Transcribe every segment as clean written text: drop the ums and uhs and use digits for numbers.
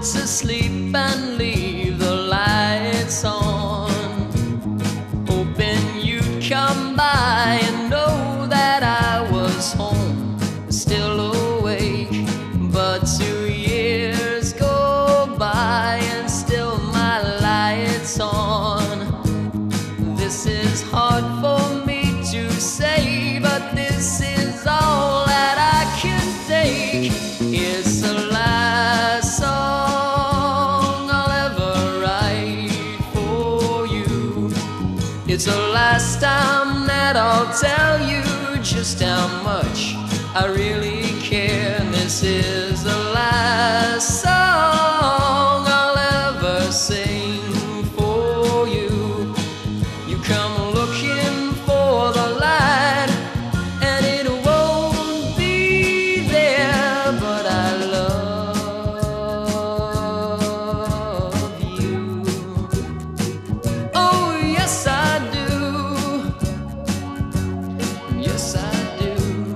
to sleep and leave the lights on, hoping you'd come by and know that I was home, still awake. But 2 years go by and still my light's on. This is hard for me to say, but this is all that I can take. It's the last song I'll ever write for you. It's the last time that I'll tell you just how much I really care. This is the last song I'll ever sing for you. You come looking for the light and it won't be there, but I love you. Oh yes I do, yes I do.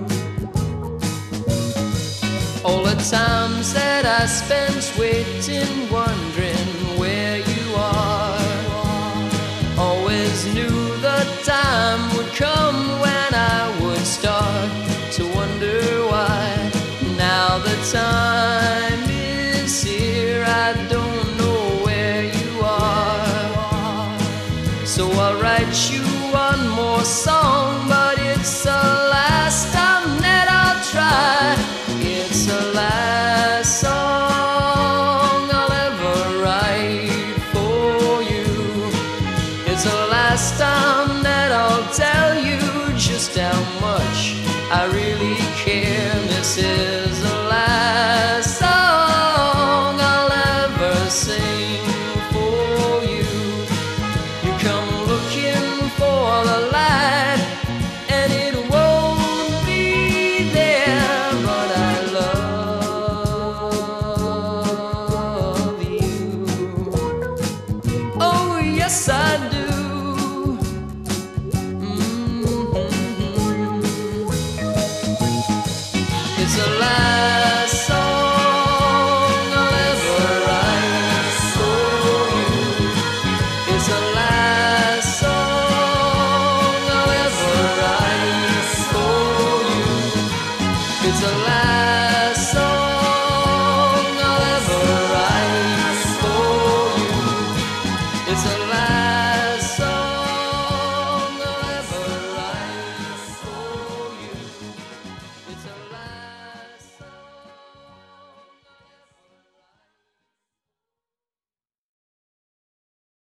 All the times that I spent waiting, wondering where you are, always knew the time would come when I would start to wonder why. Now the time is here, I don't know where you are. So I'll write you one more song, but it's the last time that I'll try. It's the last song I'll ever write for you. It's the last time that I'll tell you just how much I really care. This is